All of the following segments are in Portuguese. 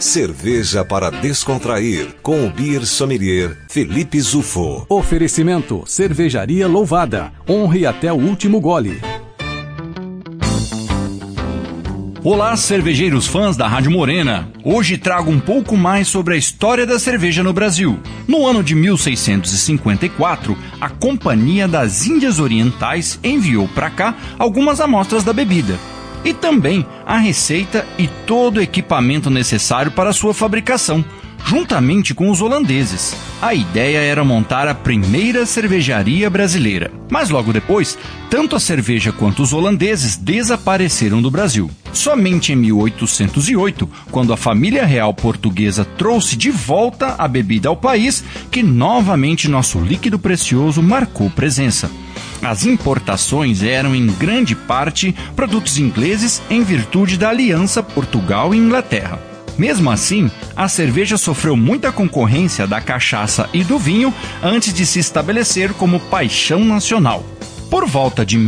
Cerveja para descontrair, com o beer sommelier Felipe Zufo. Oferecimento: Cervejaria Louvada. Honre até o último gole. Olá, cervejeiros fãs da Rádio Morena. Hoje trago um pouco mais sobre a história da cerveja no Brasil. No ano de 1654, a Companhia das Índias Orientais enviou para cá algumas amostras da bebida. E também a receita e todo o equipamento necessário para sua fabricação, juntamente com os holandeses. A ideia era montar a primeira cervejaria brasileira. Mas logo depois, tanto a cerveja quanto os holandeses desapareceram do Brasil. Somente em 1808, quando a família real portuguesa trouxe de volta a bebida ao país, que novamente nosso líquido precioso marcou presença. As importações eram em grande parte produtos ingleses em virtude da aliança Portugal e Inglaterra. Mesmo assim, a cerveja sofreu muita concorrência da cachaça e do vinho antes de se estabelecer como paixão nacional. Por volta de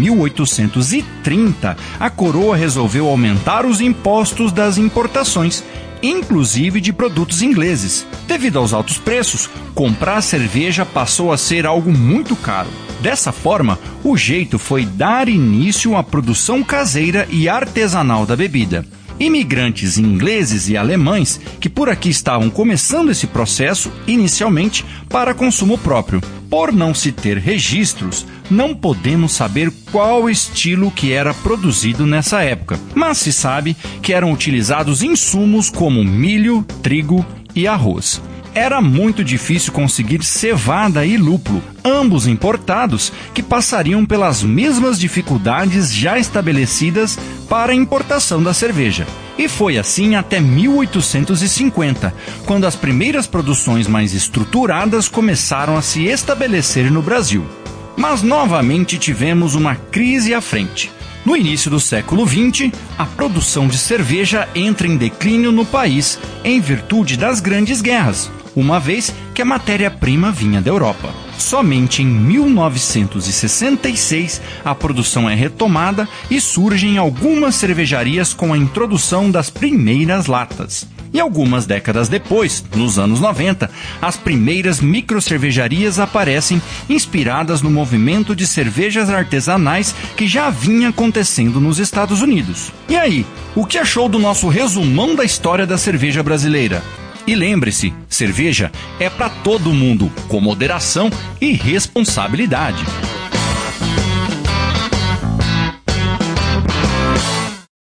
1830, a coroa resolveu aumentar os impostos das importações, inclusive de produtos ingleses. Devido aos altos preços, comprar cerveja passou a ser algo muito caro. Dessa forma, o jeito foi dar início à produção caseira e artesanal da bebida. Imigrantes ingleses e alemães que por aqui estavam começando esse processo inicialmente para consumo próprio. Por não se ter registros, não podemos saber qual estilo que era produzido nessa época, mas se sabe que eram utilizados insumos como milho, trigo e arroz. Era muito difícil conseguir cevada e lúpulo, ambos importados, que passariam pelas mesmas dificuldades já estabelecidas para a importação da cerveja. E foi assim até 1850, quando as primeiras produções mais estruturadas começaram a se estabelecer no Brasil. Mas novamente tivemos uma crise à frente. No início do século XX, a produção de cerveja entra em declínio no país em virtude das grandes guerras, uma vez que a matéria-prima vinha da Europa. Somente em 1966 a produção é retomada e surgem algumas cervejarias com a introdução das primeiras latas. E algumas décadas depois, nos anos 90, as primeiras microcervejarias aparecem inspiradas no movimento de cervejas artesanais que já vinha acontecendo nos Estados Unidos. E aí, o que achou do nosso resumão da história da cerveja brasileira? E lembre-se, cerveja é para todo mundo, com moderação e responsabilidade.